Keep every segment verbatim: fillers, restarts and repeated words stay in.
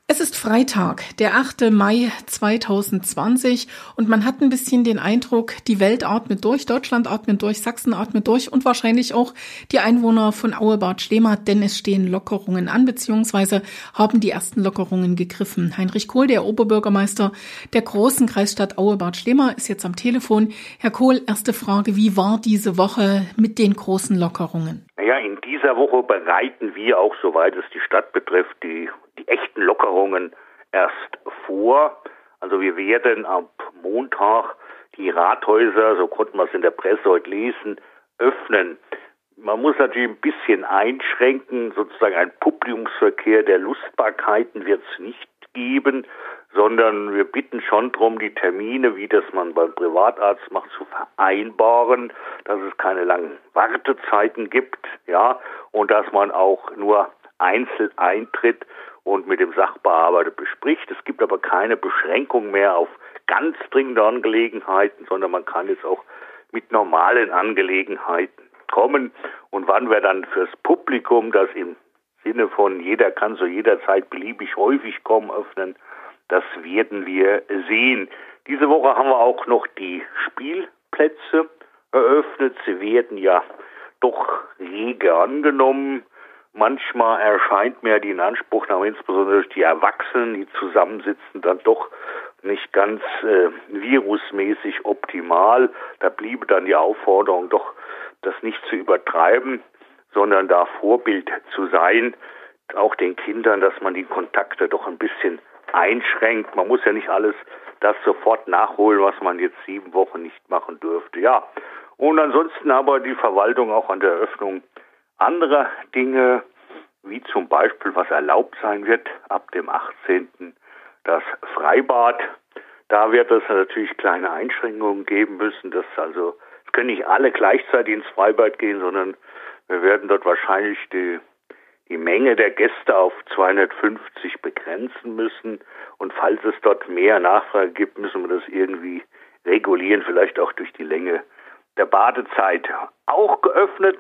Es ist Freitag, der achte Mai zweitausendzwanzig und man hat ein bisschen den Eindruck, die Welt atmet durch, Deutschland atmet durch, Sachsen atmet durch und wahrscheinlich auch die Einwohner von Aue-Bad Schlema, denn es stehen Lockerungen an, beziehungsweise haben die ersten Lockerungen gegriffen. Heinrich Kohl, der Oberbürgermeister der großen Kreisstadt Aue-Bad Schlema, ist jetzt am Telefon. Herr Kohl, erste Frage, wie war diese Woche mit den großen Lockerungen? Naja, in dieser Woche bereiten wir auch, soweit es die Stadt betrifft, die, die echten Lockerungen erst vor. Also wir werden ab Montag die Rathäuser, so konnte man es in der Presse heute lesen, öffnen. Man muss natürlich ein bisschen einschränken, sozusagen ein Publikumsverkehr der Lustbarkeiten wird es nicht geben, sondern wir bitten schon darum, die Termine, wie das man beim Privatarzt macht, zu vereinbaren, dass es keine langen Wartezeiten gibt, ja, und dass man auch nur Einzeleintritt und mit dem Sachbearbeiter bespricht. Es gibt aber keine Beschränkung mehr auf ganz dringende Angelegenheiten, sondern man kann jetzt auch mit normalen Angelegenheiten kommen. Und wann wir dann fürs Publikum, das im Sinne von jeder kann zu jeder Zeit beliebig häufig kommen, öffnen, das werden wir sehen. Diese Woche haben wir auch noch die Spielplätze eröffnet. Sie werden ja doch rege angenommen. Manchmal erscheint mir die Inanspruchnahme, insbesondere durch die Erwachsenen, die zusammensitzen, dann doch nicht ganz äh, virusmäßig optimal. Da bliebe dann die Aufforderung doch, das nicht zu übertreiben, sondern da Vorbild zu sein, auch den Kindern, dass man die Kontakte doch ein bisschen einschränkt. Man muss ja nicht alles das sofort nachholen, was man jetzt sieben Wochen nicht machen dürfte. Ja, und ansonsten aber die Verwaltung auch an der Eröffnung anderer Dinge, wie zum Beispiel, was erlaubt sein wird ab dem achtzehnten das Freibad. Da wird es natürlich kleine Einschränkungen geben müssen. Das also, es können nicht alle gleichzeitig ins Freibad gehen, sondern wir werden dort wahrscheinlich die die Menge der Gäste auf zweihundertfünfzig begrenzen müssen. Und falls es dort mehr Nachfrage gibt, müssen wir das irgendwie regulieren, vielleicht auch durch die Länge der Badezeit. Auch geöffnet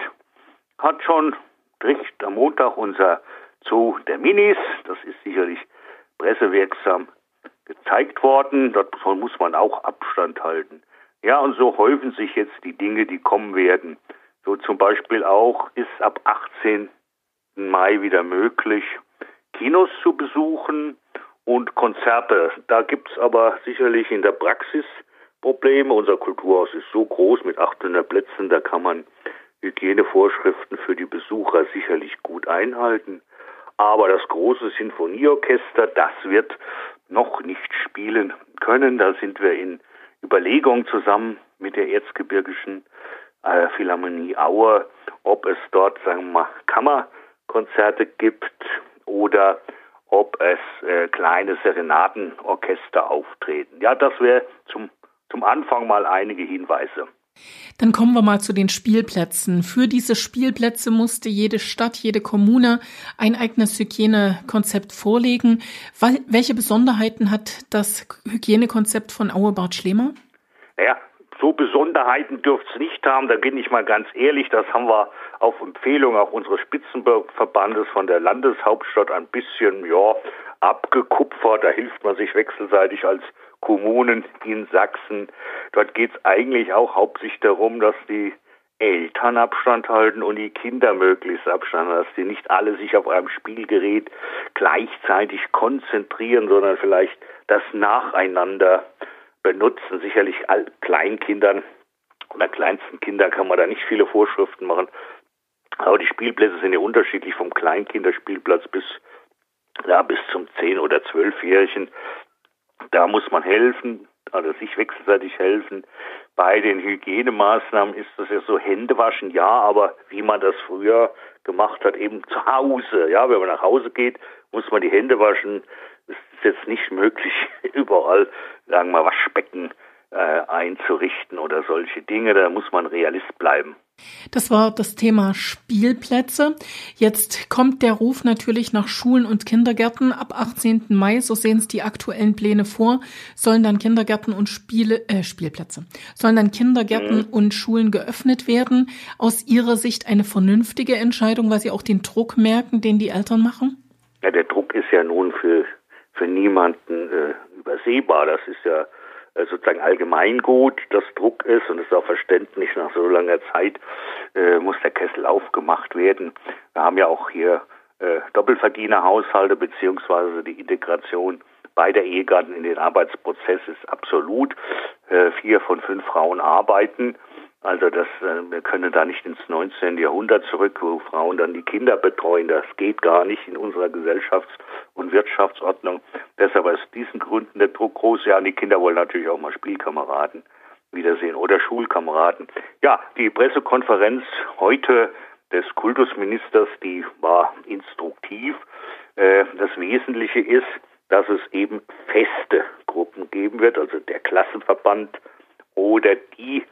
hat schon direkt am Montag unser Zoo der Minis. Das ist sicherlich pressewirksam gezeigt worden. Dort muss man auch Abstand halten. Ja, und so häufen sich jetzt die Dinge, die kommen werden. So zum Beispiel auch ist ab achtzehnten Mai wieder möglich, Kinos zu besuchen und Konzerte. Da gibt es aber sicherlich in der Praxis Probleme. Unser Kulturhaus ist so groß mit achthundert Plätzen, da kann man Hygienevorschriften für die Besucher sicherlich gut einhalten. Aber das große Sinfonieorchester, das wird noch nicht spielen können. Da sind wir in Überlegung zusammen mit der Erzgebirgischen äh, Philharmonie Aue, ob es dort, sagen wir mal, Kammerkonzerte gibt oder ob es äh, kleine Serenadenorchester auftreten. Ja, das wäre zum, zum Anfang mal einige Hinweise. Dann kommen wir mal zu den Spielplätzen. Für diese Spielplätze musste jede Stadt, jede Kommune ein eigenes Hygienekonzept vorlegen. Welche Besonderheiten hat das Hygienekonzept von Aue-Bad Schlema? Naja, so Besonderheiten dürfte es nicht haben, da bin ich mal ganz ehrlich, das haben wir auf Empfehlung auch unseres Spitzenverbandes von der Landeshauptstadt ein bisschen, ja, abgekupfert, da hilft man sich wechselseitig als Kommunen in Sachsen. Dort geht es eigentlich auch hauptsächlich darum, dass die Eltern Abstand halten und die Kinder möglichst Abstand halten, dass die nicht alle sich auf einem Spielgerät gleichzeitig konzentrieren, sondern vielleicht das nacheinander benutzen. Sicherlich all Kleinkindern oder kleinsten Kindern kann man da nicht viele Vorschriften machen. Aber die Spielplätze sind ja unterschiedlich vom Kleinkinderspielplatz bis, ja, bis zum zehn- oder zwölfjährigen. Da muss man helfen, also sich wechselseitig helfen. Bei den Hygienemaßnahmen ist das ja so, Hände waschen, ja, aber wie man das früher gemacht hat, eben zu Hause. Ja, wenn man nach Hause geht, muss man die Hände waschen. Es ist jetzt nicht möglich, überall, sagen wir mal, Waschbecken äh, einzurichten oder solche Dinge. Da muss man Realist bleiben. Das war das Thema Spielplätze. Jetzt kommt der Ruf natürlich nach Schulen und Kindergärten. Ab achtzehnten Mai, so sehen es die aktuellen Pläne vor, sollen dann Kindergärten und Spiele, äh, Spielplätze, sollen dann Kindergärten mhm. und Schulen geöffnet werden. Aus Ihrer Sicht eine vernünftige Entscheidung, weil Sie auch den Druck merken, den die Eltern machen? Ja, der Druck ist ja nun für für niemanden äh, übersehbar. Das ist ja äh, sozusagen Allgemeingut, dass Druck ist, und es ist auch verständlich, nach so langer Zeit äh, muss der Kessel aufgemacht werden. Wir haben ja auch hier äh, Doppelverdienerhaushalte, beziehungsweise die Integration beider Ehegatten in den Arbeitsprozess ist absolut. Äh, vier von fünf Frauen arbeiten. Also das, äh, wir können da nicht ins neunzehnten Jahrhundert zurück, wo Frauen dann die Kinder betreuen. Das geht gar nicht in unserer Gesellschafts- und Wirtschaftsordnung. Deshalb aus diesen Gründen der Druck groß. Ja, und die Kinder wollen natürlich auch mal Spielkameraden wiedersehen oder Schulkameraden. Ja, die Pressekonferenz heute des Kultusministers, die war instruktiv. Äh, das Wesentliche ist, dass es eben feste Gruppen geben wird, also der Klassenverband oder die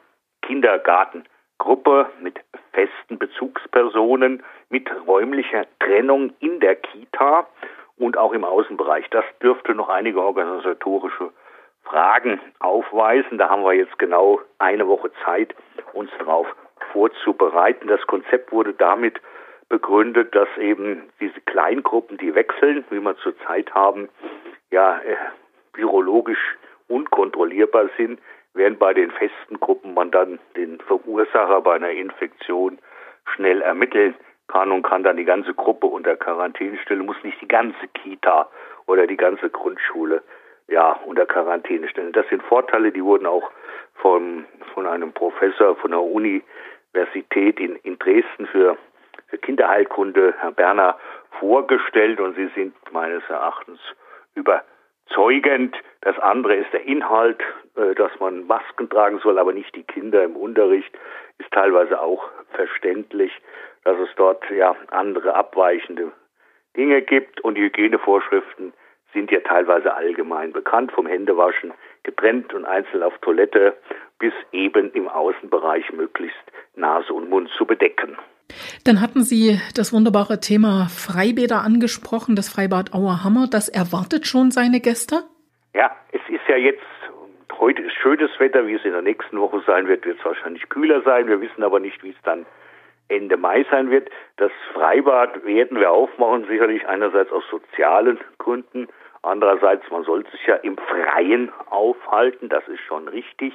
Kindergartengruppe mit festen Bezugspersonen, mit räumlicher Trennung in der Kita und auch im Außenbereich. Das dürfte noch einige organisatorische Fragen aufweisen. Da haben wir jetzt genau eine Woche Zeit, uns darauf vorzubereiten. Das Konzept wurde damit begründet, dass eben diese Kleingruppen, die wechseln, wie wir zurzeit haben, ja äh, virologisch unkontrollierbar sind, während bei den festen Gruppen man dann den Verursacher bei einer Infektion schnell ermitteln kann und kann dann die ganze Gruppe unter Quarantäne stellen, muss nicht die ganze Kita oder die ganze Grundschule ja unter Quarantäne stellen. Das sind Vorteile, die wurden auch von, von einem Professor von der Universität in, in Dresden für für Kinderheilkunde, Herr Berner, vorgestellt, und sie sind meines Erachtens überzeugend. Das andere ist der Inhalt, äh, dass man Masken tragen soll, aber nicht die Kinder im Unterricht, ist teilweise auch verständlich, dass es dort ja andere abweichende Dinge gibt, und die Hygienevorschriften sind ja teilweise allgemein bekannt, vom Händewaschen getrennt und einzeln auf Toilette bis eben im Außenbereich möglichst Nase und Mund zu bedecken. Dann hatten Sie das wunderbare Thema Freibäder angesprochen, das Freibad Auerhammer. Das erwartet schon seine Gäste? Ja, es ist ja jetzt, heute ist schönes Wetter, wie es in der nächsten Woche sein wird, wird es wahrscheinlich kühler sein. Wir wissen aber nicht, wie es dann Ende Mai sein wird. Das Freibad werden wir aufmachen, sicherlich einerseits aus sozialen Gründen, andererseits, man soll sich ja im Freien aufhalten, das ist schon richtig.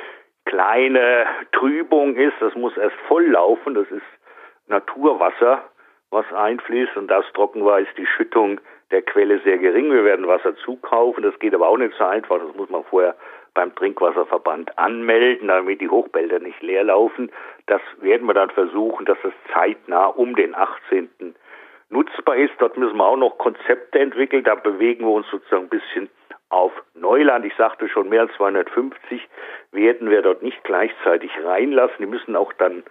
Kleine Trübung ist, das muss erst voll laufen, das ist Naturwasser, was einfließt, und das trocken war, ist die Schüttung der Quelle sehr gering. Wir werden Wasser zukaufen, das geht aber auch nicht so einfach, das muss man vorher beim Trinkwasserverband anmelden, damit die Hochbäder nicht leer laufen. Das werden wir dann versuchen, dass es zeitnah um den achtzehnten nutzbar ist. Dort müssen wir auch noch Konzepte entwickeln, da bewegen wir uns sozusagen ein bisschen auf Neuland. Ich sagte schon, mehr als zweihundertfünfzig werden wir dort nicht gleichzeitig reinlassen, die müssen auch dann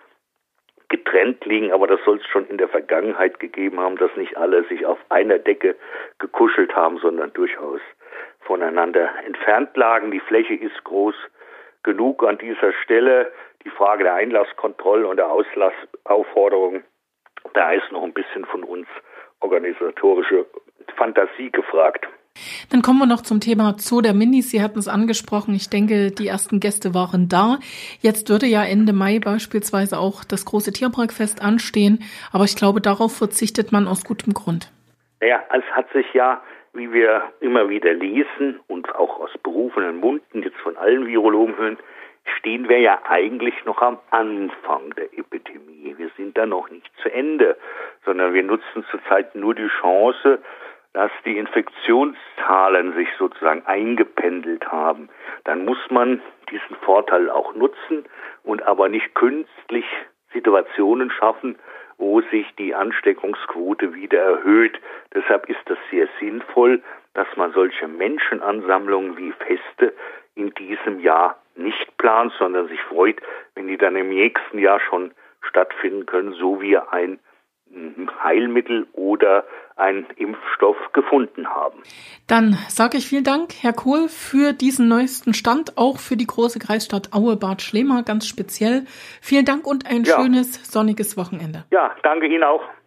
getrennt liegen, aber das soll es schon in der Vergangenheit gegeben haben, dass nicht alle sich auf einer Decke gekuschelt haben, sondern durchaus voneinander entfernt lagen. Die Fläche ist groß genug an dieser Stelle. Die Frage der Einlasskontrolle und der Auslassaufforderung, da ist noch ein bisschen von uns organisatorische Fantasie gefragt. Dann kommen wir noch zum Thema Zoo der Minis. Sie hatten es angesprochen. Ich denke, die ersten Gäste waren da. Jetzt würde ja Ende Mai beispielsweise auch das große Tierparkfest anstehen. Aber ich glaube, darauf verzichtet man aus gutem Grund. Naja, es hat sich ja, wie wir immer wieder lesen und auch aus berufenen Munden jetzt von allen Virologen hören, stehen wir ja eigentlich noch am Anfang der Epidemie. Wir sind da noch nicht zu Ende, sondern wir nutzen zurzeit nur die Chance, dass die Infektionszahlen sich sozusagen eingependelt haben. Dann muss man diesen Vorteil auch nutzen und aber nicht künstlich Situationen schaffen, wo sich die Ansteckungsquote wieder erhöht. Deshalb ist es sehr sinnvoll, dass man solche Menschenansammlungen wie Feste in diesem Jahr nicht plant, sondern sich freut, wenn die dann im nächsten Jahr schon stattfinden können, so wie ein Heilmittel oder einen Impfstoff gefunden haben. Dann sage ich vielen Dank, Herr Kohl, für diesen neuesten Stand, auch für die große Kreisstadt Aue-Bad Schlema ganz speziell. Vielen Dank und ein ja. schönes sonniges Wochenende. Ja, danke Ihnen auch.